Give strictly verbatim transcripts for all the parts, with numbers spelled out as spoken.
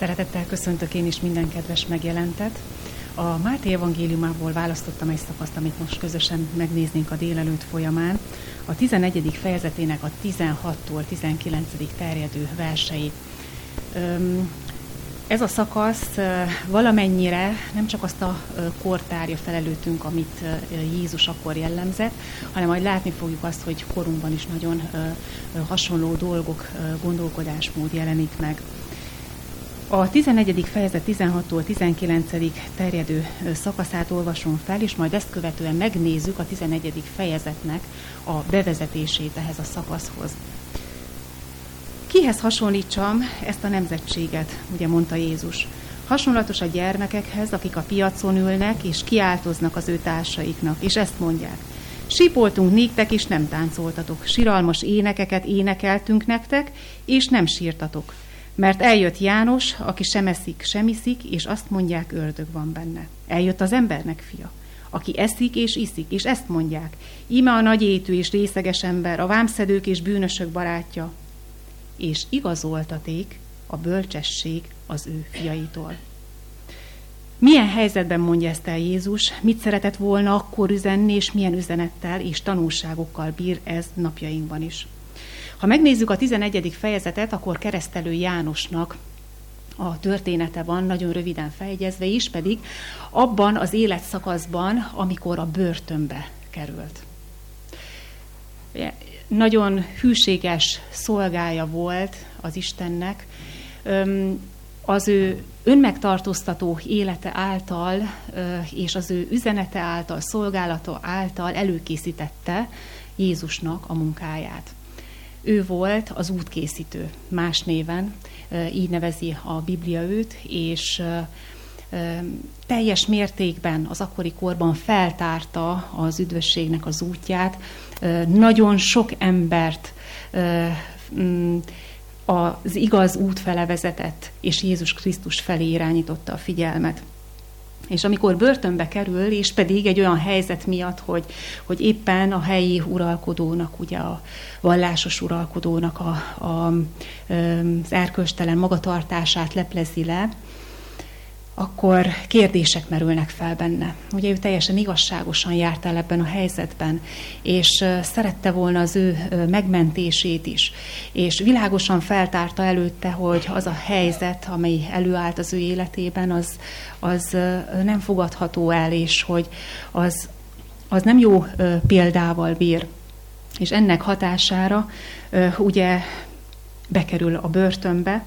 Szeretettel köszöntök én is minden kedves megjelentet. A Máté evangéliumából választottam egy szakaszt, amit most közösen megnéznénk a délelőtt folyamán. A tizenegyedik fejezetének a tizenhattól tizenkilencedig terjedő versei. Ez a szakasz valamennyire nem csak azt a kortárja fel előttünk, amit Jézus akkor jellemzett, hanem majd látni fogjuk azt, hogy korunkban is nagyon hasonló dolgok, gondolkodásmód jelenik meg. A tizenegyedik fejezet tizenhattól tizenkilencedig terjedő szakaszát olvasom fel, és majd ezt követően megnézzük a tizenegyedik fejezetnek a bevezetését ehhez a szakaszhoz. Kihez hasonlítsam ezt a nemzetséget, ugye mondta Jézus. Hasonlatos a gyermekekhez, akik a piacon ülnek, és kiáltoznak az ő társaiknak, és ezt mondják. Sípoltunk néktek, és nem táncoltatok. Siralmas énekeket énekeltünk nektek, és nem sírtatok. Mert eljött János, aki sem eszik, sem iszik, és azt mondják, ördög van benne. Eljött az embernek fia, aki eszik és iszik, és ezt mondják. Íme a nagy étű és részeges ember, a vámszedők és bűnösök barátja. És igazoltaték a bölcsesség az ő fiaitól. Milyen helyzetben mondja ezt el Jézus, mit szeretett volna akkor üzenni, és milyen üzenettel és tanulságokkal bír ez napjainkban is. Ha megnézzük a tizenegyedik fejezetet, akkor Keresztelő Jánosnak a története van, nagyon röviden fejegyezve is, pedig abban az életszakaszban, amikor a börtönbe került. Nagyon hűséges szolgája volt az Istennek, az ő önmegtartóztató élete által és az ő üzenete által, szolgálata által előkészítette Jézusnak a munkáját. Ő volt az útkészítő, más néven, így nevezi a Biblia őt, és teljes mértékben az akkori korban feltárta az üdvösségnek az útját, nagyon sok embert az igaz út fele vezetett, és Jézus Krisztus felé irányította a figyelmet. És amikor börtönbe kerül, és pedig egy olyan helyzet miatt, hogy, hogy éppen a helyi uralkodónak, ugye a vallásos uralkodónak a, a, az erkölcstelen magatartását leplezi le, akkor kérdések merülnek fel benne. Ugye ő teljesen igazságosan járt el ebben a helyzetben, és szerette volna az ő megmentését is. És világosan feltárta előtte, hogy az a helyzet, amely előállt az ő életében, az, az nem fogadható el, és hogy az, az nem jó példával bír. És ennek hatására ugye bekerül a börtönbe,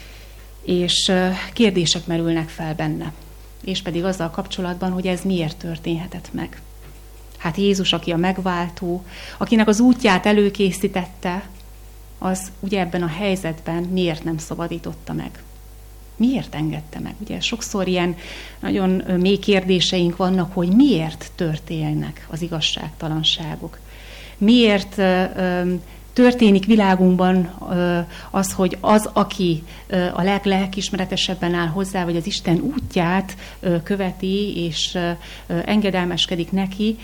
és kérdések merülnek fel benne. És pedig azzal kapcsolatban, hogy ez miért történhetett meg. Hát Jézus, aki a megváltó, akinek az útját előkészítette, az ugye ebben a helyzetben miért nem szabadította meg? Miért engedte meg? Ugye sokszor ilyen nagyon mély kérdéseink vannak, hogy miért történnek az igazságtalanságok. Miért történik világunkban az, hogy az, aki a leglelkiismeretesebben áll hozzá, vagy az Isten útját követi, és engedelmeskedik neki,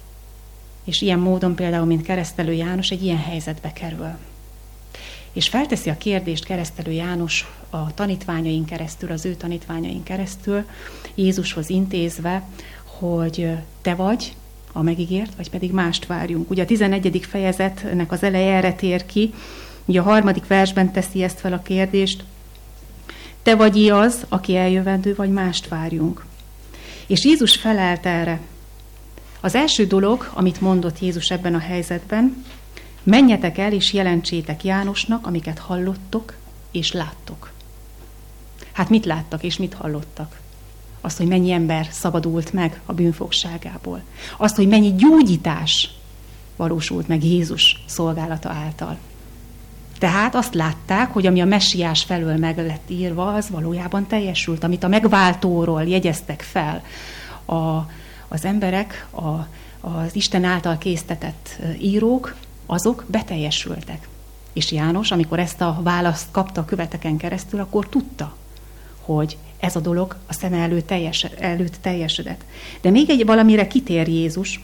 és ilyen módon például, mint Keresztelő János, egy ilyen helyzetbe kerül. És felteszi a kérdést Keresztelő János a tanítványain keresztül, az ő tanítványain keresztül, Jézushoz intézve, hogy te vagy a megígért, vagy pedig mást várjunk. Ugye a tizenegyedik fejezetnek az eleje erre tér ki, ugye a harmadik versben teszi ezt fel a kérdést, te vagy az, aki eljövendő, vagy mást várjunk. És Jézus felelt erre. Az első dolog, amit mondott Jézus ebben a helyzetben, menjetek el és jelentsétek Jánosnak, amiket hallottok és láttok. Hát mit láttak és mit hallottak? Azt, hogy mennyi ember szabadult meg a bűnfogságából. Azt, hogy mennyi gyógyítás valósult meg Jézus szolgálata által. Tehát azt látták, hogy ami a messiás felől meg lett írva, az valójában teljesült. Amit a megváltóról jegyeztek fel a, az emberek, a, az Isten által késztetett írók, azok beteljesültek. És János, amikor ezt a választ kapta a követeken keresztül, akkor tudta, hogy ez a dolog a szeme előtt, teljes, előtt teljesedett. De még egy valamire kitér Jézus,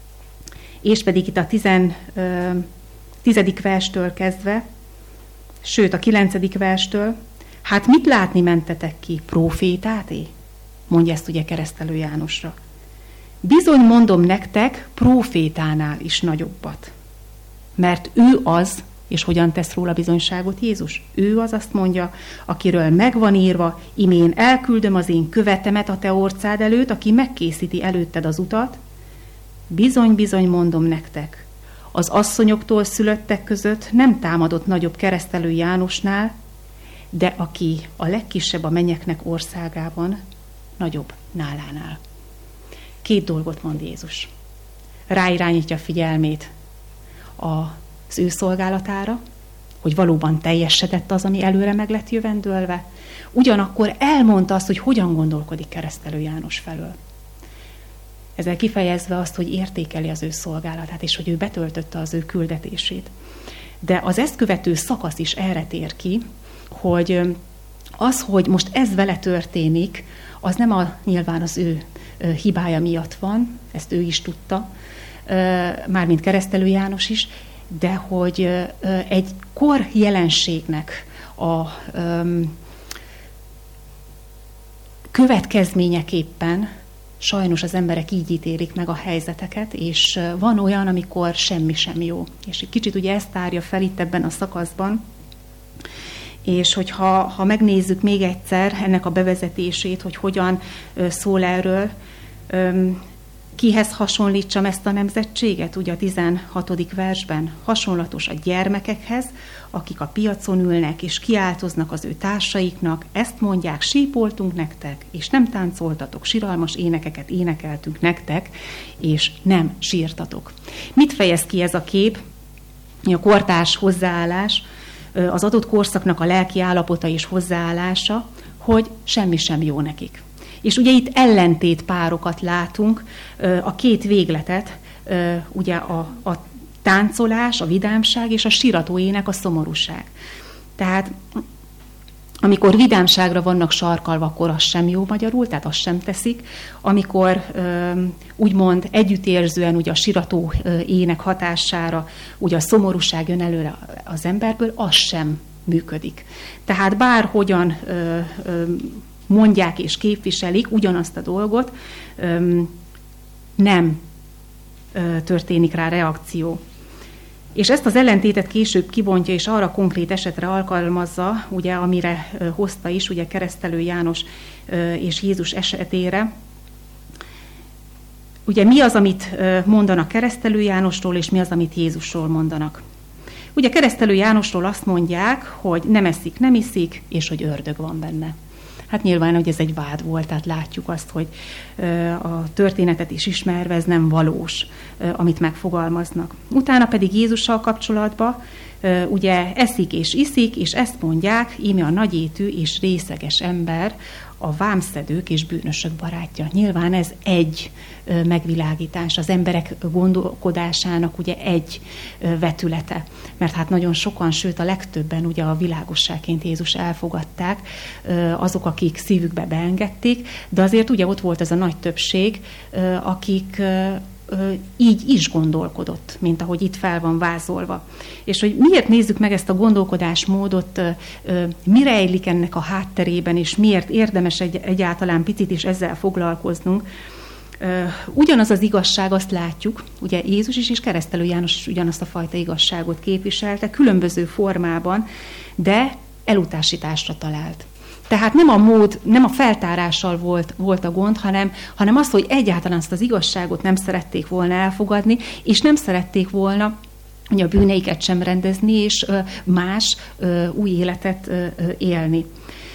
és pedig itt a tizen, tizedik verstől kezdve, sőt a kilencedik verstől, Hát mit látni mentetek ki? Prófétáté? Mondja ezt ugye Keresztelő Jánosra. Bizony mondom nektek, prófétánál is nagyobbat. Mert ő az, és hogyan tesz róla bizonyságot Jézus? Ő az, azt mondja, akiről megvan írva, imén elküldöm az én követemet a te orcád előtt, aki megkészíti előtted az utat. Bizony, bizony mondom nektek, az asszonyoktól szülöttek között nem támadott nagyobb Keresztelő Jánosnál, de aki a legkisebb a mennyeknek országában, nagyobb nálánál. Két dolgot mond Jézus. Ráirányítja figyelmét az ő szolgálatára, hogy valóban teljesedett az, ami előre meg lett jövendőlve. Ugyanakkor elmondta azt, hogy hogyan gondolkodik Keresztelő János felől. Ezzel kifejezve azt, hogy értékeli az ő szolgálatát, és hogy ő betöltötte az ő küldetését. De az ezt követő szakasz is erre tér ki, hogy az, hogy most ez vele történik, az nem a, nyilván az ő hibája miatt van, ezt ő is tudta, mármint Keresztelő János is, de hogy egy kor jelenségnek a következményeképpen sajnos az emberek így ítélik meg a helyzeteket, és van olyan, amikor semmi sem jó. És egy kicsit ugye ezt tárja fel itt ebben a szakaszban, és hogyha ha megnézzük még egyszer ennek a bevezetését, hogy hogyan szól erről, kihez hasonlítsam ezt a nemzetséget? Ugye a tizenhatodik versben hasonlatos a gyermekekhez, akik a piacon ülnek és kiáltoznak az ő társaiknak, ezt mondják, sípoltunk nektek, és nem táncoltatok, siralmas énekeket énekeltünk nektek, és nem sírtatok. Mit fejez ki ez a kép? A kortárs hozzáállás, az adott korszaknak a lelki állapota és hozzáállása, hogy semmi sem jó nekik. És ugye itt ellentét párokat látunk, a két végletet, ugye a, a táncolás, a vidámság és a siratóének a szomorúság. Tehát amikor vidámságra vannak sarkalva, akkor az sem jó magyarul, tehát azt sem teszik. Amikor úgymond együttérzően ugye a sirató ének hatására ugye a szomorúság jön előre az emberből, az sem működik. Tehát bárhogyan mondják és képviselik ugyanazt a dolgot, nem történik rá reakció. És ezt az ellentétet később kibontja, és arra konkrét esetre alkalmazza, ugye, amire hozta is, ugye Keresztelő János és Jézus esetére. Ugye mi az, amit mondanak Keresztelő Jánosról, és mi az, amit Jézusról mondanak. Ugye Keresztelő Jánosról azt mondják, hogy nem eszik, nem iszik, és hogy ördög van benne. Hát nyilván, hogy ez egy vád volt, tehát látjuk azt, hogy a történetet is ismerve, ez nem valós, amit megfogalmaznak. Utána pedig Jézussal kapcsolatban ugye eszik és iszik, és ezt mondják, íme a nagyétű és részeges ember, a vámszedők és bűnösök barátja. Nyilván ez egy megvilágítás, az emberek gondolkodásának ugye egy vetülete. Mert hát nagyon sokan, sőt a legtöbben ugye a világosságként Jézus elfogadták, azok, akik szívükbe beengedték, de azért ugye ott volt ez a nagy többség, akik így is gondolkodott, mint ahogy itt fel van vázolva. És hogy miért nézzük meg ezt a gondolkodásmódot, mi rejlik ennek a hátterében, és miért érdemes egy, egyáltalán picit is ezzel foglalkoznunk. Ugyanaz az igazság, azt látjuk, ugye Jézus is és Keresztelő János is ugyanazt a fajta igazságot képviselte, különböző formában, de elutasításra talált. Tehát nem a mód, nem a feltárással volt, volt a gond, hanem, hanem az, hogy egyáltalán azt az igazságot nem szerették volna elfogadni, és nem szerették volna a bűneiket sem rendezni, és más új életet élni.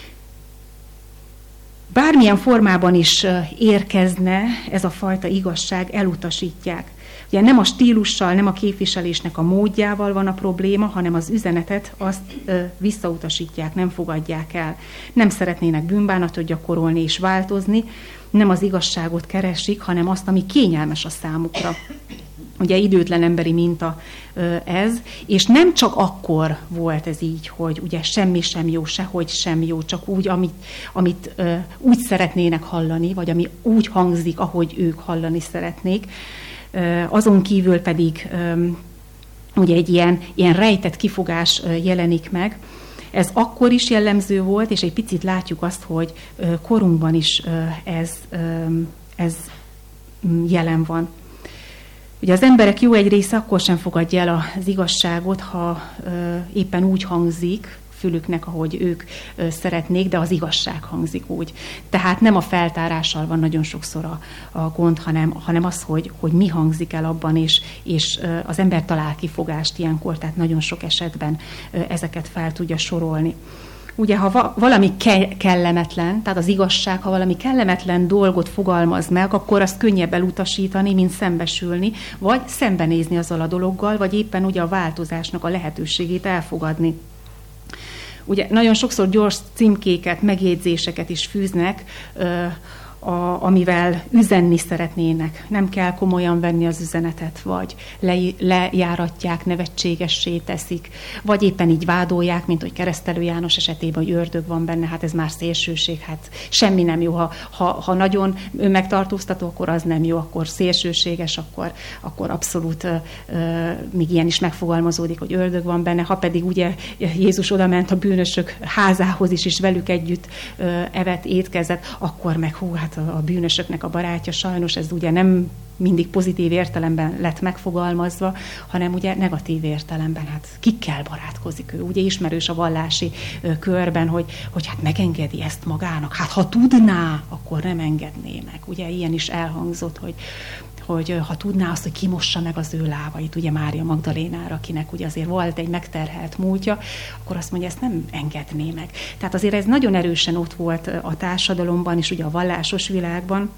Bármilyen formában is érkezne ez a fajta igazság, elutasítják. Ugye nem a stílussal, nem a képviselésnek a módjával van a probléma, hanem az üzenetet azt ö, visszautasítják, nem fogadják el. Nem szeretnének bűnbánatot gyakorolni és változni, nem az igazságot keresik, hanem azt, ami kényelmes a számukra. Ugye időtlen emberi minta ö, ez, és nem csak akkor volt ez így, hogy ugye semmi sem jó, sehogy sem jó, csak úgy, amit, amit ö, úgy szeretnének hallani, vagy ami úgy hangzik, ahogy ők hallani szeretnék. Azon kívül pedig ugye egy ilyen, ilyen rejtett kifogás jelenik meg, Ez akkor is jellemző volt, és egy picit látjuk azt, hogy korunkban is ez, ez jelen van. Ugye az emberek jó egy része akkor sem fogadja el az igazságot, ha éppen úgy hangzik fülüknek, ahogy ők szeretnék, de az igazság hangzik úgy. Tehát nem a feltárással van nagyon sokszor a, a gond, hanem, hanem az, hogy, hogy mi hangzik el abban, és, és az ember talál kifogást ilyenkor, tehát nagyon sok esetben ezeket fel tudja sorolni. Ugye, ha valami ke- kellemetlen, tehát az igazság, ha valami kellemetlen dolgot fogalmaz meg, akkor azt könnyebb elutasítani, mint szembesülni, vagy szembenézni azzal a dologgal, vagy éppen ugye a változásnak a lehetőségét elfogadni. Ugye nagyon sokszor gyors címkéket, megjegyzéseket is fűznek, A, amivel üzenni szeretnének. Nem kell komolyan venni az üzenetet, vagy le, lejáratják, nevetségessé teszik, vagy éppen így vádolják, mint hogy Keresztelő János esetében, hogy ördög van benne, hát ez már szélsőség, hát semmi nem jó. Ha, ha, ha nagyon megtartóztató, akkor az nem jó, akkor szélsőséges, akkor, akkor abszolút uh, még ilyen is megfogalmazódik, hogy ördög van benne. Ha pedig ugye Jézus oda ment a bűnösök házához is, és velük együtt uh, evett, étkezett, akkor meg hú, hát a bűnösöknek a barátja, sajnos ez ugye nem mindig pozitív értelemben lett megfogalmazva, hanem ugye negatív értelemben, hát kikkel barátkozik ő. Ugye ismerős a vallási ö, körben, hogy, hogy hát megengedi ezt magának. Hát ha tudná, akkor nem engedné meg. Ugye ilyen is elhangzott, hogy hogy ha tudná azt, hogy kimossa meg az ő lábait, ugye Mária Magdalénára, akinek ugye azért volt egy megterhelt múltja, akkor azt mondja, ezt nem engedné meg. Tehát azért ez nagyon erősen ott volt a társadalomban, és ugye a vallásos világban,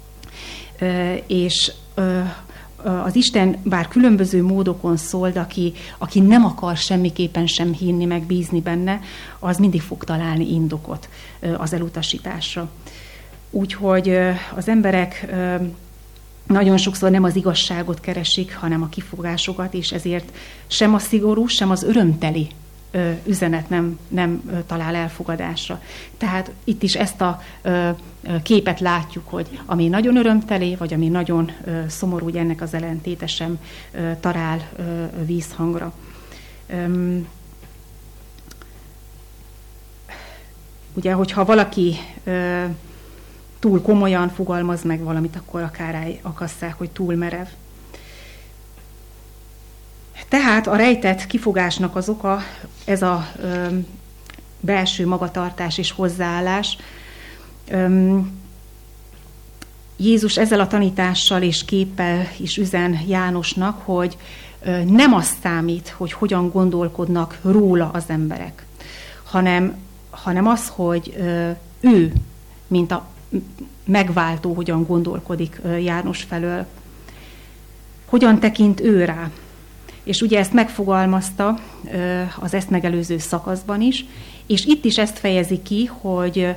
és az Isten bár különböző módokon szól, de aki, aki nem akar semmiképpen sem hinni, meg bízni benne, az mindig fog találni indokot az elutasításra. Úgyhogy az emberek nagyon sokszor nem az igazságot keresik, hanem a kifogásokat, és ezért sem a szigorú, sem az örömteli ö, üzenet nem, nem ö, talál elfogadásra. Tehát itt is ezt a ö, képet látjuk, hogy ami nagyon örömteli, vagy ami nagyon ö, szomorú, ugye ennek az ellentéte sem ö, talál ö, vízhangra. Öm, ugye, hogyha valaki ö, túl komolyan fogalmaz meg valamit, akkor akár akasszák, hogy túl merev. Tehát a rejtett kifogásnak az oka, ez a ö, belső magatartás és hozzáállás. Ö, Jézus ezzel a tanítással és képpel is üzen Jánosnak, hogy ö, nem az számít, hogy hogyan gondolkodnak róla az emberek, hanem, hanem az, hogy ö, ő, mint a megváltó, hogyan gondolkodik János felől. Hogyan tekint ő rá? És ugye ezt megfogalmazta az ezt megelőző szakaszban is, és itt is ezt fejezi ki, hogy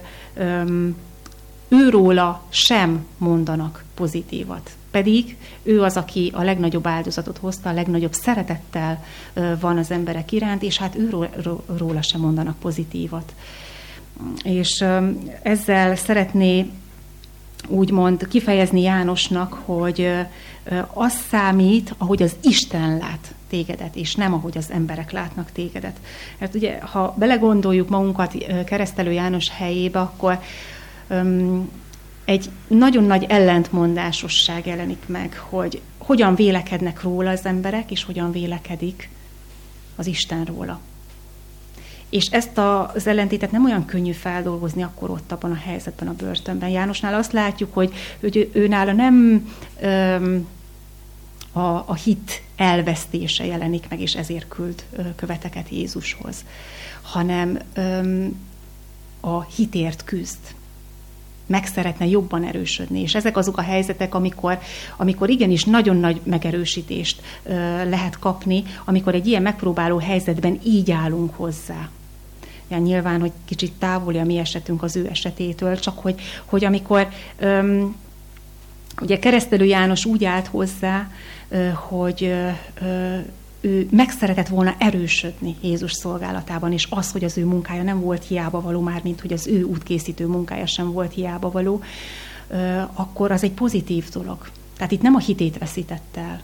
őróla sem mondanak pozitívat. Pedig ő az, aki a legnagyobb áldozatot hozta, a legnagyobb szeretettel van az emberek iránt, és hát őróla sem mondanak pozitívat. És ezzel szeretné úgymond kifejezni Jánosnak, hogy az számít, ahogy az Isten lát tégedet, és nem ahogy az emberek látnak tégedet. Mert ugye, ha belegondoljuk magunkat Keresztelő János helyébe, akkor um, egy nagyon nagy ellentmondásosság jelenik meg, hogy hogyan vélekednek róla az emberek, és hogyan vélekedik az Isten róla. És ezt az ellentétet nem olyan könnyű feldolgozni akkor ott abban a helyzetben a börtönben. Jánosnál azt látjuk, hogy, hogy őnála nem öm, a, a hit elvesztése jelenik meg, és ezért küld ö, követeket Jézushoz, hanem öm, a hitért küzd. Meg szeretne jobban erősödni. És ezek azok a helyzetek, amikor, amikor igenis nagyon nagy megerősítést ö, lehet kapni, amikor egy ilyen megpróbáló helyzetben így állunk hozzá. Ja, nyilván, hogy kicsit távoli a mi esetünk az ő esetétől, csak hogy, hogy amikor öm, ugye Keresztelő János úgy állt hozzá, ö, hogy ö, ő meg szeretett volna erősödni Jézus szolgálatában, és az, hogy az ő munkája nem volt hiába való, már mint hogy az ő útkészítő munkája sem volt hiába való, ö, akkor az egy pozitív dolog. Tehát itt nem a hitét veszítette el,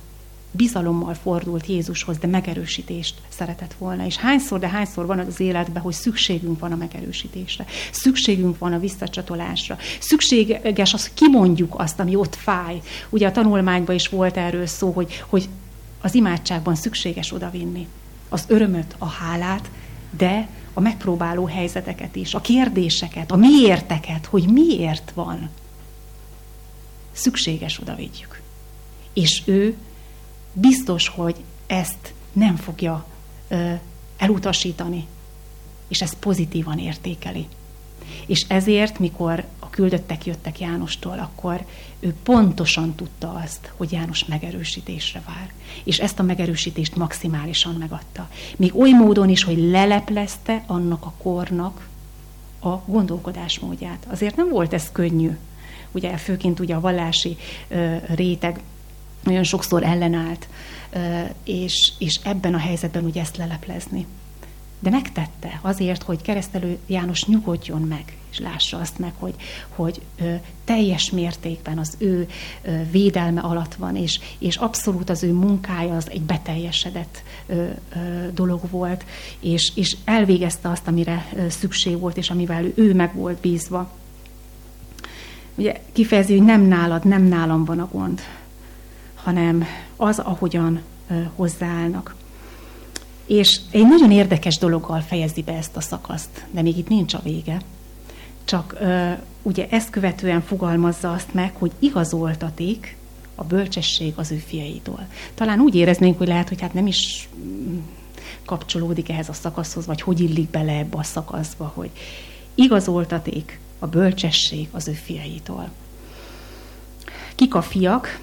bizalommal fordult Jézushoz, de megerősítést szeretett volna. És hányszor, de hányszor van az életben, hogy szükségünk van a megerősítésre. Szükségünk van a visszacsatolásra. Szükséges az, hogy kimondjuk azt, ami ott fáj. Ugye a tanulmányban is volt erről szó, hogy, hogy az imádságban szükséges odavinni az örömöt, a hálát, de a megpróbáló helyzeteket is, a kérdéseket, a miérteket, hogy miért van. Szükséges odavigyük. És ő biztos, hogy ezt nem fogja ö, elutasítani, és ezt pozitívan értékeli. És ezért, mikor a küldöttek jöttek Jánostól, akkor ő pontosan tudta azt, hogy János megerősítésre vár. És ezt a megerősítést maximálisan megadta. Még oly módon is, hogy leleplezte annak a kornak a gondolkodásmódját. Azért nem volt ez könnyű. Ugye főként ugye a vallási ö, réteg nagyon sokszor ellenállt, ö, és, és ebben a helyzetben ugye ezt leleplezni. De megtette azért, hogy Keresztelő János nyugodjon meg, és lássa azt meg, hogy, hogy ö, teljes mértékben az ő ö, védelme alatt van, és, és abszolút az ő munkája az egy beteljesedett ö, ö, dolog volt, és, és elvégezte azt, amire ö, szükség volt, és amivel ő, ő meg volt bízva. Ugye kifejezi, hogy nem nálad, nem nálam van a gond, hanem az, ahogyan ö, hozzáállnak. És egy nagyon érdekes dologgal fejezi be ezt a szakaszt, de még itt nincs a vége. Csak ö, ugye ezt követően fogalmazza azt meg, hogy igazoltatik a bölcsesség az ő fiaitól. Talán úgy éreznénk, hogy lehet, hogy hát nem is kapcsolódik ehhez a szakaszhoz, vagy hogy illik bele ebbe a szakaszba, hogy igazoltatik a bölcsesség az ő fiaitól. Kik a fiak?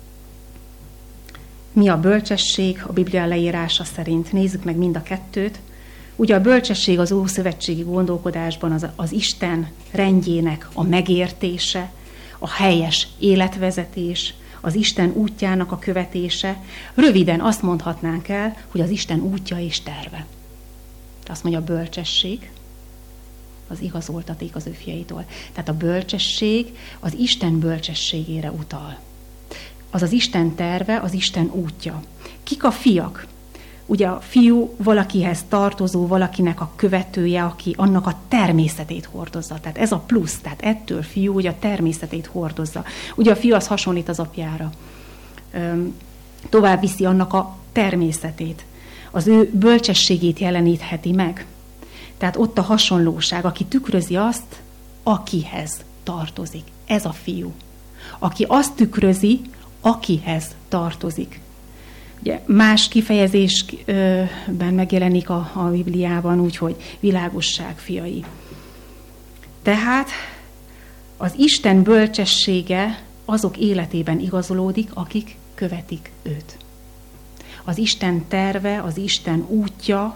Mi a bölcsesség a Biblia leírása szerint? Nézzük meg mind a kettőt. Ugye a bölcsesség az ószövetségi gondolkodásban az, az Isten rendjének a megértése, a helyes életvezetés, az Isten útjának a követése. Röviden azt mondhatnánk el, hogy az Isten útja és terve. Azt mondja a bölcsesség, az igazoltaték az ő fiaitól. Tehát a bölcsesség az Isten bölcsességére utal. Az az Isten terve, az Isten útja. Kik a fiak? Ugye a fiú valakihez tartozó, valakinek a követője, aki annak a természetét hordozza. Tehát ez a plusz, tehát ettől fiú, hogy a természetét hordozza. Ugye a fiú az hasonlít az apjára. Tovább viszi annak a természetét. Az ő bölcsességét jelenítheti meg. Tehát ott a hasonlóság, aki tükrözi azt, akihez tartozik. Ez a fiú. Aki azt tükrözi, akihez tartozik. Ugye más kifejezésben megjelenik a, a Bibliában úgy, hogy világosság fiai. Tehát az Isten bölcsessége azok életében igazolódik, akik követik őt. Az Isten terve, az Isten útja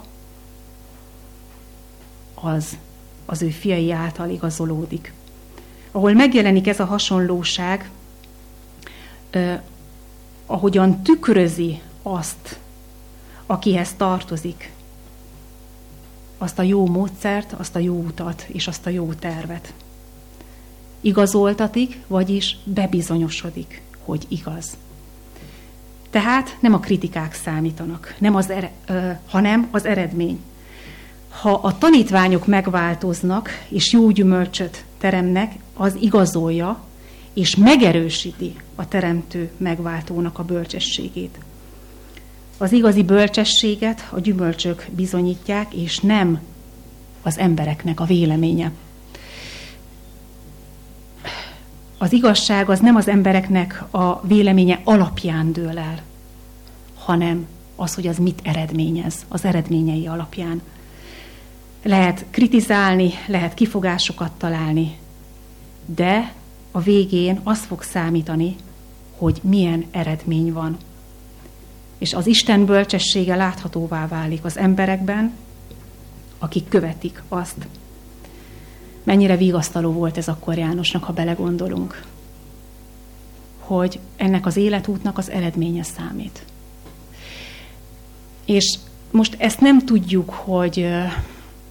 az, az ő fiai által igazolódik. Ahol megjelenik ez a hasonlóság, eh, ahogyan tükrözi azt, akihez tartozik, azt a jó módszert, azt a jó utat és azt a jó tervet. Igazoltatik, vagyis bebizonyosodik, hogy igaz. Tehát nem a kritikák számítanak, nem az ere, ö, hanem az eredmény. Ha a tanítványok megváltoznak, és jó gyümölcsöt teremnek, az igazolja, és megerősíti a teremtő megváltónak a bölcsességét. Az igazi bölcsességet a gyümölcsök bizonyítják, és nem az embereknek a véleménye. Az igazság az nem az embereknek a véleménye alapján dől el, hanem az, hogy az mit eredményez, az eredményei alapján. Lehet kritizálni, lehet kifogásokat találni, de a végén az fog számítani, hogy milyen eredmény van. És az Isten bölcsessége láthatóvá válik az emberekben, akik követik azt. Mennyire vigasztaló volt ez akkor Jánosnak, ha belegondolunk, hogy ennek az életútnak az eredménye számít. És most ezt nem tudjuk, hogy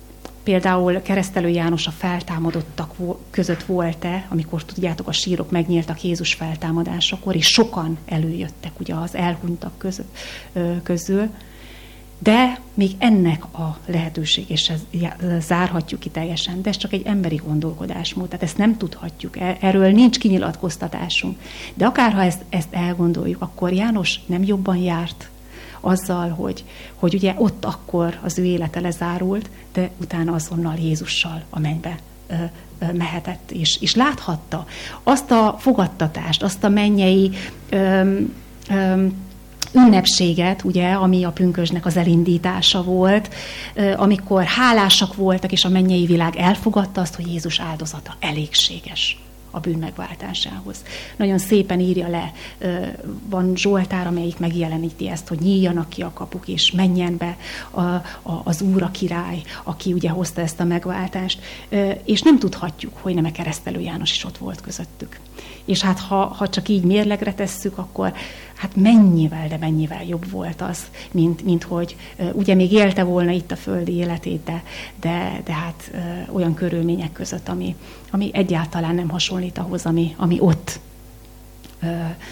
például Keresztelő János a feltámadottak között volt-e, amikor tudjátok, a sírok megnyíltak Jézus feltámadásakor, és sokan előjöttek ugye az elhunytak között, közül, de még ennek a lehetőség, és ez zárhatjuk ki teljesen, de ez csak egy emberi gondolkodásmód, tehát ezt nem tudhatjuk, erről nincs kinyilatkoztatásunk. De akárha ezt, ezt elgondoljuk, akkor János nem jobban járt azzal, hogy, hogy ugye ott akkor az ő élete lezárult, de utána azonnal Jézussal a mennybe ö, ö, mehetett, és, és láthatta azt a fogadtatást, azt a mennyei ö, ö, ünnepséget, ugye, ami a pünkösdnek az elindítása volt, amikor hálásak voltak, és a mennyei világ elfogadta azt, hogy Jézus áldozata elégséges a bűn megváltásához. Nagyon szépen írja le, van Zsoltár, amelyik megjeleníti ezt, hogy nyíljanak ki a kapuk, és menjen be a, a, az Úr a király, aki ugye hozta ezt a megváltást, és nem tudhatjuk, hogy nem a Keresztelő János is ott volt közöttük. És hát ha, ha csak így mérlegre tesszük, akkor hát mennyivel, de mennyivel jobb volt az, mint, mint hogy ugye még élte volna itt a földi életét, de, de, de hát olyan körülmények között, ami, ami egyáltalán nem hasonlít ahhoz, ami, ami ott ö,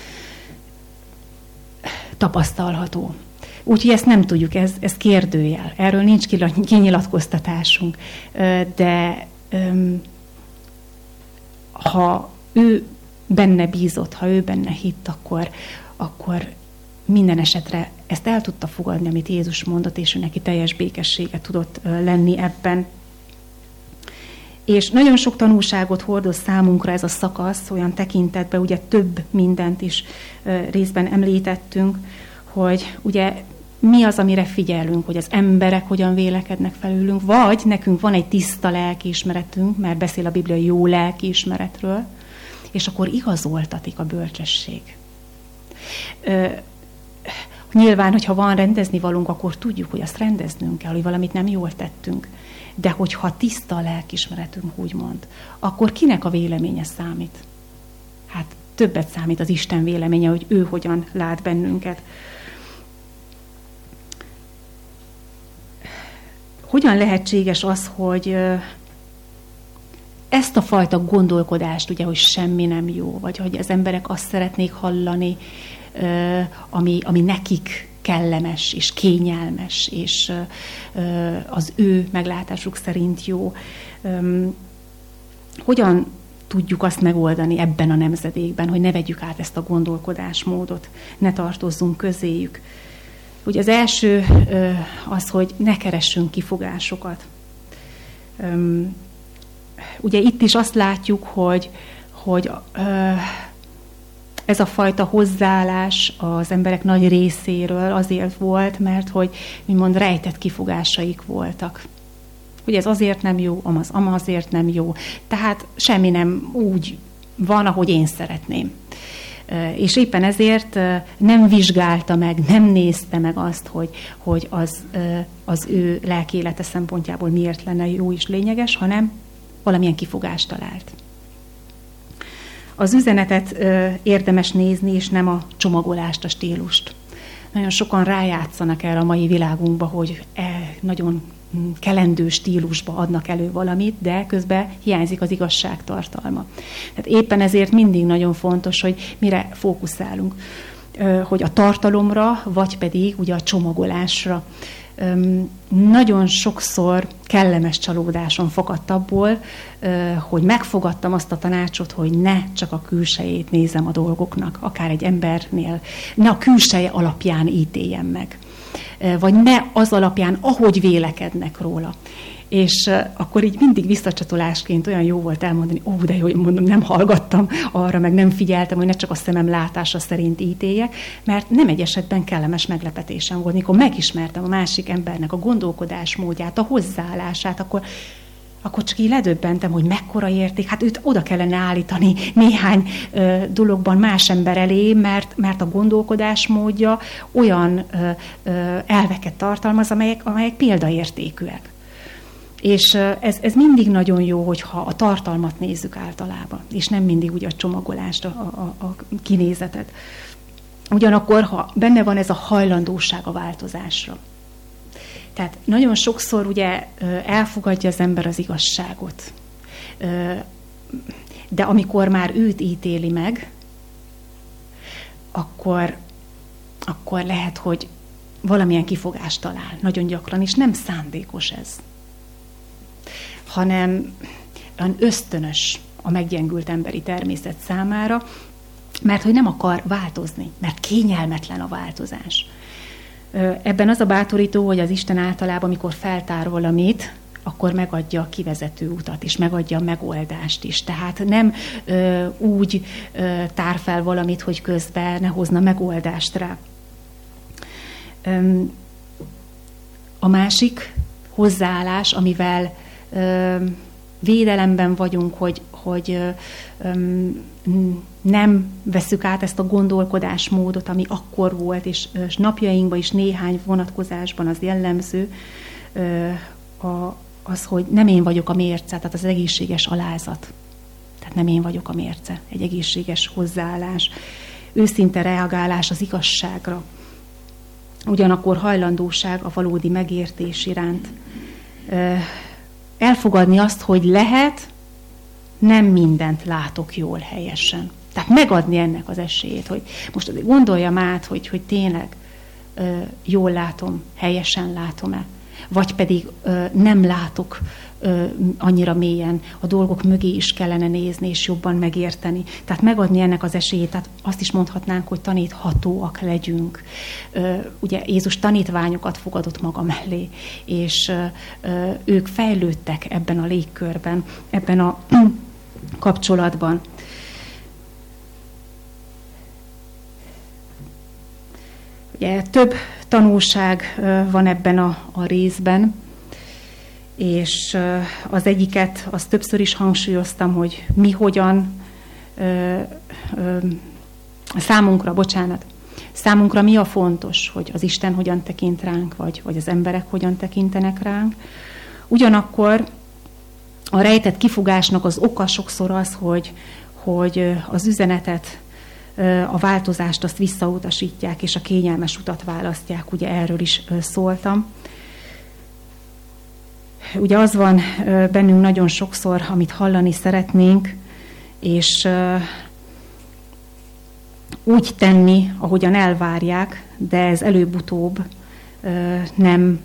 tapasztalható. Úgyhogy ezt nem tudjuk, ez, ez kérdőjel. Erről nincs kinyilatkoztatásunk. De öm, ha ő benne bízott, ha ő benne hitt, akkor, akkor minden esetre ezt el tudta fogadni, amit Jézus mondott, és ő neki teljes békessége tudott lenni ebben. És nagyon sok tanulságot hordoz számunkra ez a szakasz, olyan tekintetben, ugye több mindent is részben említettünk, hogy ugye mi az, amire figyelünk, hogy az emberek hogyan vélekednek felülünk, vagy nekünk van egy tiszta lelkiismeretünk, mert beszél a Biblia jó lelkiismeretről, és akkor igazoltatik a bölcsesség. Ö, nyilván, hogyha van rendezni valunk, akkor tudjuk, hogy azt rendeznünk kell, hogy valamit nem jól tettünk. De hogyha tiszta a lelkiismeretünk, úgymond, akkor kinek a véleménye számít? Hát többet számít az Isten véleménye, hogy ő hogyan lát bennünket. Hogyan lehetséges az, hogy ezt a fajta gondolkodást, ugye, hogy semmi nem jó, vagy hogy az emberek azt szeretnék hallani, ami, ami nekik kellemes és kényelmes, és az ő meglátásuk szerint jó. Hogyan tudjuk azt megoldani ebben a nemzedékben, hogy ne vegyük át ezt a gondolkodásmódot, ne tartozzunk közéjük. Ugye az első az, hogy ne keressünk kifogásokat. Ugye itt is azt látjuk, hogy, hogy ez a fajta hozzáállás az emberek nagy részéről azért volt, mert hogy, úgymond, rejtett kifogásaik voltak. Hogy ez azért nem jó, amaz, amaz azért nem jó. Tehát semmi nem úgy van, ahogy én szeretném. És éppen ezért nem vizsgálta meg, nem nézte meg azt, hogy, hogy az, az ő lelki élete szempontjából miért lenne jó és lényeges, hanem valamilyen kifogást talált. Az üzenetet érdemes nézni, és nem a csomagolást, a stílust. Nagyon sokan rájátszanak erre a mai világunkba, hogy nagyon kelendő stílusba adnak elő valamit, de közben hiányzik az igazság tartalma. Tehát éppen ezért mindig nagyon fontos, hogy mire fókuszálunk. Hogy a tartalomra, vagy pedig ugye a csomagolásra. Nagyon sokszor kellemes csalódáson fakadt abból, hogy megfogadtam azt a tanácsot, hogy ne csak a külsejét nézem a dolgoknak, akár egy embernél, ne a külseje alapján ítéljem meg, vagy ne az alapján, ahogy vélekednek róla. És akkor így mindig visszacsatolásként olyan jó volt elmondani, ó, de jó, én mondom, nem hallgattam arra, meg nem figyeltem, hogy ne csak a szemem látása szerint ítéljek, mert nem egy esetben kellemes meglepetésem volt. Mikor megismertem a másik embernek a gondolkodásmódját, a hozzáállását, akkor, akkor csak így ledöbbentem, hogy mekkora érték, hát őt oda kellene állítani néhány ö, dologban más ember elé, mert, mert a gondolkodásmódja olyan ö, ö, elveket tartalmaz, amelyek, amelyek példaértékűek. És ez, ez mindig nagyon jó, hogyha a tartalmat nézzük általában, és nem mindig ugye a csomagolást, a, a, a kinézetet. Ugyanakkor, ha benne van ez a hajlandóság a változásra, Tehát nagyon sokszor ugye elfogadja az ember az igazságot, de amikor már őt ítéli meg, akkor, akkor lehet, hogy valamilyen kifogást talál, nagyon gyakran, és nem szándékos ez, hanem olyan ösztönös a meggyengült emberi természet számára, mert hogy nem akar változni, mert kényelmetlen a változás. Ebben az a bátorító, hogy az Isten általában, amikor feltár valamit, akkor megadja a kivezető utat, és megadja a megoldást is. Tehát nem ö, úgy ö, tár fel valamit, hogy közben ne hozna megoldást rá. Ö, a másik hozzáállás, amivel ö, védelemben vagyunk, hogy, hogy ö, ö, nem vesszük át ezt a gondolkodásmódot, ami akkor volt, és, és napjainkban is néhány vonatkozásban az jellemző, ö, a az, hogy nem én vagyok a mérce, tehát az egészséges alázat. Tehát nem én vagyok a mérce, egy egészséges hozzáállás, őszinte reagálás az igazságra, ugyanakkor hajlandóság a valódi megértés iránt. Elfogadni azt, hogy lehet, nem mindent látok jól, helyesen. Tehát megadni ennek az esélyét, hogy most azért gondoljam át, hogy, hogy tényleg jól látom, helyesen látom-e, vagy pedig ö, nem látok ö, annyira mélyen, a dolgok mögé is kellene nézni, és jobban megérteni. Tehát megadni ennek az esélyét, tehát azt is mondhatnánk, hogy taníthatóak legyünk. Ö, ugye Jézus tanítványokat fogadott maga mellé, és ö, ö, ők fejlődtek ebben a légkörben, ebben a kapcsolatban. Ugye, több tanulság van ebben a, a részben, és az egyiket, azt többször is hangsúlyoztam, hogy mi hogyan, ö, ö, számunkra, bocsánat, számunkra mi a fontos, hogy az Isten hogyan tekint ránk, vagy, vagy az emberek hogyan tekintenek ránk. Ugyanakkor a rejtett kifogásnak az oka sokszor az, hogy, hogy az üzenetet, a változást azt visszautasítják, és a kényelmes utat választják, ugye erről is szóltam. Ugye az van bennünk nagyon sokszor, amit hallani szeretnénk, és úgy tenni, ahogyan elvárják, de ez előbb-utóbb nem,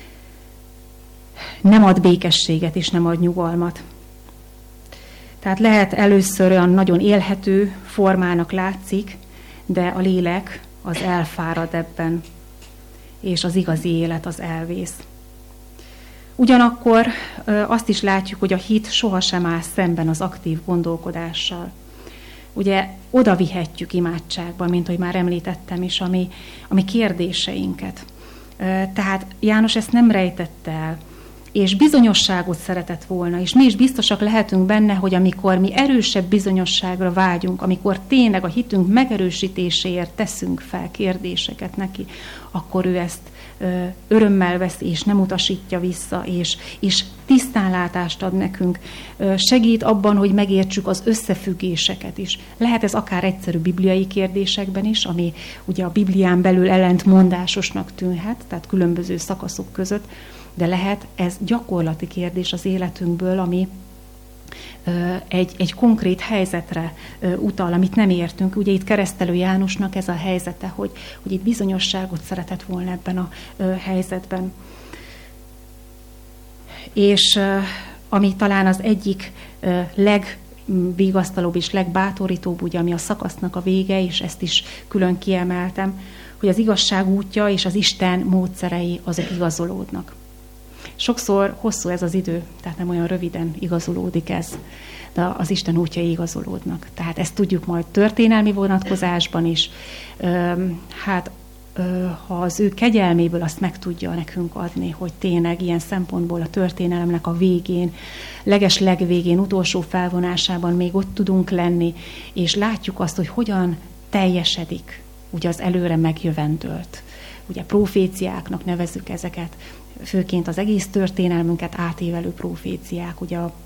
nem ad békességet, és nem ad nyugalmat. Tehát lehet először olyan nagyon élhető formának látszik, de a lélek az elfárad ebben, és az igazi élet az elvész. Ugyanakkor azt is látjuk, hogy a hit sohasem áll szemben az aktív gondolkodással. Ugye oda vihetjük imádságba, mint hogy már említettem is, ami, ami kérdéseinket. Tehát János ezt nem rejtette el, és bizonyosságot szeretett volna, és mi is biztosak lehetünk benne, hogy amikor mi erősebb bizonyosságra vágyunk, amikor tényleg a hitünk megerősítéséért teszünk fel kérdéseket neki, akkor ő ezt ö, örömmel vesz, és nem utasítja vissza, és, és tisztánlátást ad nekünk, ö, segít abban, hogy megértsük az összefüggéseket is. Lehet ez akár egyszerű bibliai kérdésekben is, ami ugye a Biblián belül ellentmondásosnak tűnhet, tehát különböző szakaszok között, de lehet ez gyakorlati kérdés az életünkből, ami ö, egy, egy konkrét helyzetre ö, utal, amit nem értünk. Ugye itt Keresztelő Jánosnak ez a helyzete, hogy, hogy itt bizonyosságot szeretett volna ebben a ö, helyzetben. És ö, ami talán az egyik ö, legvigasztalóbb és legbátorítóbb, ugye, ami a szakasznak a vége, és ezt is külön kiemeltem, hogy az igazság útja és az Isten módszerei azok igazolódnak. Sokszor hosszú ez az idő, tehát nem olyan röviden igazolódik ez, de az Isten útjai igazolódnak. Tehát ezt tudjuk majd történelmi vonatkozásban is. Hát, ha az ő kegyelméből azt meg tudja nekünk adni, hogy tényleg ilyen szempontból a történelemnek a végén, leges legvégén, utolsó felvonásában még ott tudunk lenni, és látjuk azt, hogy hogyan teljesedik ugye az előre megjövendőlt. Ugye proféciáknak nevezzük ezeket, főként az egész történelmünket átévelő proféciák, ugye a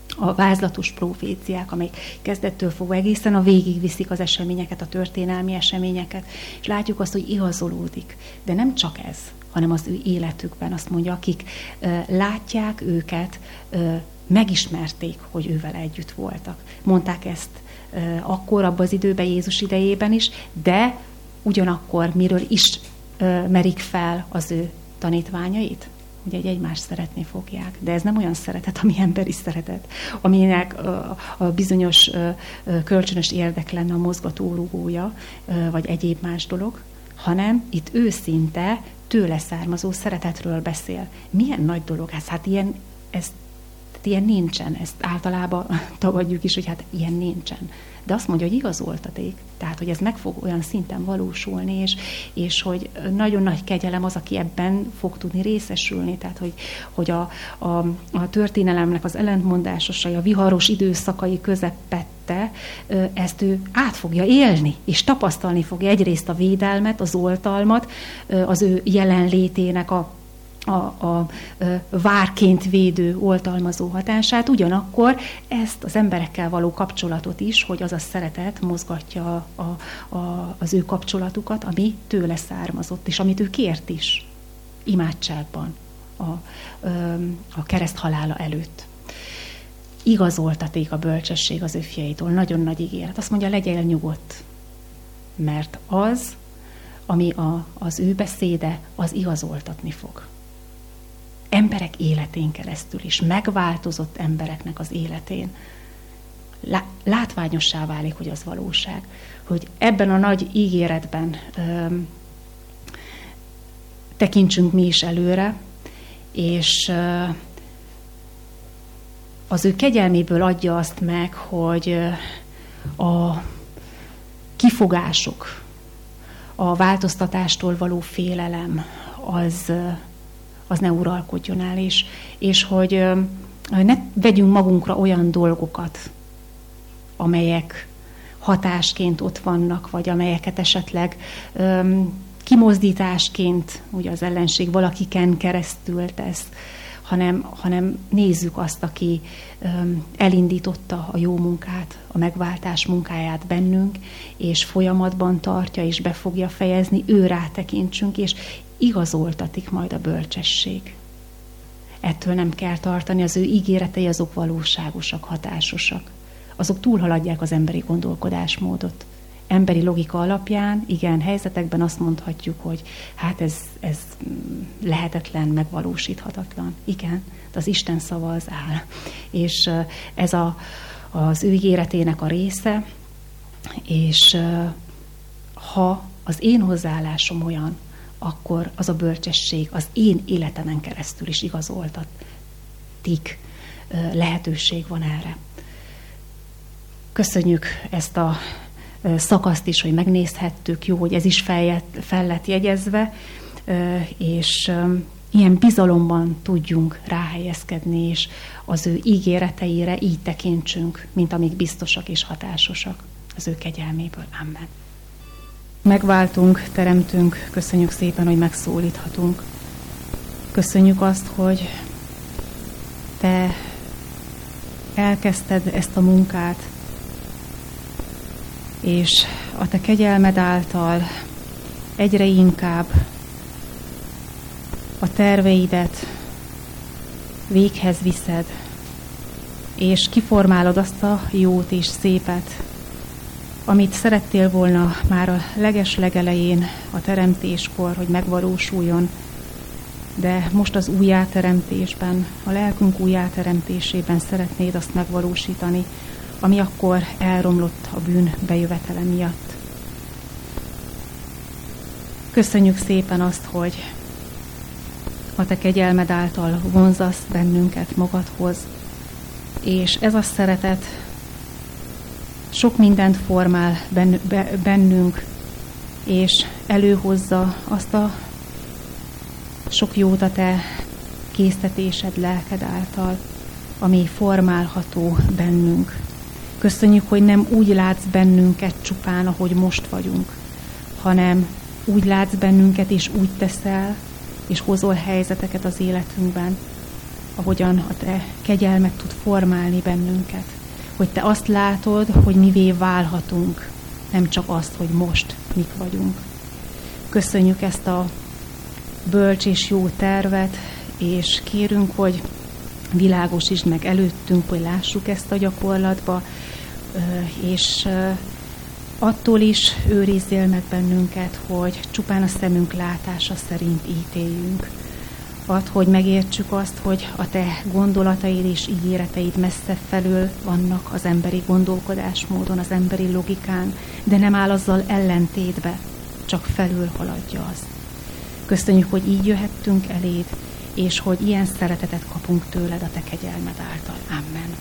a vázlatos proféciák, amelyek kezdettől fogva egészen a végig viszik az eseményeket, a történelmi eseményeket, és látjuk azt, hogy igazolódik. De nem csak ez, hanem az ő életükben. Azt mondja, akik ö, látják őket, ö, megismerték, hogy ővel együtt voltak. Mondták ezt ö, akkor, abban az időben, Jézus idejében is, de ugyanakkor miről is ö, merik fel az ő tanítványait? Ugye egy egymást szeretni fogják. De ez nem olyan szeretet, ami emberi szeretet, aminek a, a bizonyos ö, ö, kölcsönös érdek lenne a mozgatórugója, ö, vagy egyéb más dolog, hanem itt őszinte, tőle származó szeretetről beszél. Milyen nagy dolog ez? Hát ilyen, ez, ilyen nincsen. Ezt általában tagadjuk is, hogy hát ilyen nincsen. De azt mondja, hogy igazoltaték. Tehát, hogy ez meg fog olyan szinten valósulni, és, és hogy nagyon nagy kegyelem az, aki ebben fog tudni részesülni. Tehát, hogy, hogy a, a, a történelemnek az ellentmondásosai, a viharos időszakai közepette, ezt ő át fogja élni, és tapasztalni fogja egyrészt a védelmet, az oltalmat, az ő jelenlétének a A, a, a várként védő, oltalmazó hatását, ugyanakkor ezt az emberekkel való kapcsolatot is, hogy az a szeretet mozgatja a, a, az ő kapcsolatukat, ami tőle származott, és amit ő kért is, imádságban, a, a kereszt halála előtt. Igazoltaték a bölcsesség az ő fiaitól, nagyon nagy ígéret. Azt mondja, legyél nyugodt, mert az, ami a, az ő beszéde, az igazoltatni fog. Emberek életén keresztül is, megváltozott embereknek az életén. Látványossá válik, hogy az valóság. Hogy ebben a nagy ígéretben öm, tekintsünk mi is előre, és ö, az ő kegyelméből adja azt meg, hogy ö, a kifogások, a változtatástól való félelem, az... Ö, az ne uralkodjon el, és, és hogy ne vegyünk magunkra olyan dolgokat, amelyek hatásként ott vannak, vagy amelyeket esetleg um, kimozdításként, ugye az ellenség valakiken keresztül tesz, hanem, hanem nézzük azt, aki um, elindította a jó munkát, a megváltás munkáját bennünk, és folyamatban tartja, és be fogja fejezni, ő rátekintsünk, és igazoltatik majd a bölcsesség. Ettől nem kell tartani, az ő ígéretei azok valóságosak, hatásosak. Azok túlhaladják az emberi gondolkodásmódot. Emberi logika alapján, igen, helyzetekben azt mondhatjuk, hogy hát ez, ez lehetetlen, megvalósíthatatlan. Igen, de az Isten szava az áll. És ez a, az ő ígéretének a része, és ha az én hozzáállásom olyan, akkor az a bölcsesség az én életemen keresztül is igazoltatik, lehetőség van erre. Köszönjük ezt a szakaszt is, hogy megnézhettük, jó, hogy ez is fel lett jegyezve, és ilyen bizalomban tudjunk ráhelyezkedni, és az ő ígéreteire így tekintsünk, mint amik biztosak és hatásosak az ő kegyelméből. Amen. Megváltunk, teremtünk, köszönjük szépen, hogy megszólíthatunk. Köszönjük azt, hogy te elkezdted ezt a munkát, és a te kegyelmed által egyre inkább a terveidet véghez viszed, és kiformálod azt a jót és szépet, amit szerettél volna már a leges-legelején, a teremtéskor, hogy megvalósuljon, de most az újjáteremtésben, a lelkünk újjáteremtésében szeretnéd azt megvalósítani, ami akkor elromlott a bűn bejövetele miatt. Köszönjük szépen azt, hogy a te kegyelmed által vonzasz bennünket magadhoz, és ez a szeretet sok mindent formál bennünk, és előhozza azt a sok jót a te késztetésed lelked által, ami formálható bennünk. Köszönjük, hogy nem úgy látsz bennünket csupán, ahogy most vagyunk, hanem úgy látsz bennünket, és úgy teszel, és hozol helyzeteket az életünkben, ahogyan a te kegyelmed tud formálni bennünket. Hogy te azt látod, hogy mivé válhatunk, nem csak azt, hogy most mik vagyunk. Köszönjük ezt a bölcs és jó tervet, és kérünk, hogy világosítsd meg előttünk, hogy lássuk ezt a gyakorlatba, és attól is őrizzél meg bennünket, hogy csupán a szemünk látása szerint ítéljünk. Add, hogy megértsük azt, hogy a te gondolataid és ígéreteid messze felül vannak az emberi gondolkodásmódon, az emberi logikán, de nem áll azzal ellentétbe, csak felül haladja az. Köszönjük, hogy így jöhettünk eléd, és hogy ilyen szeretetet kapunk tőled a te kegyelmed által. Amen.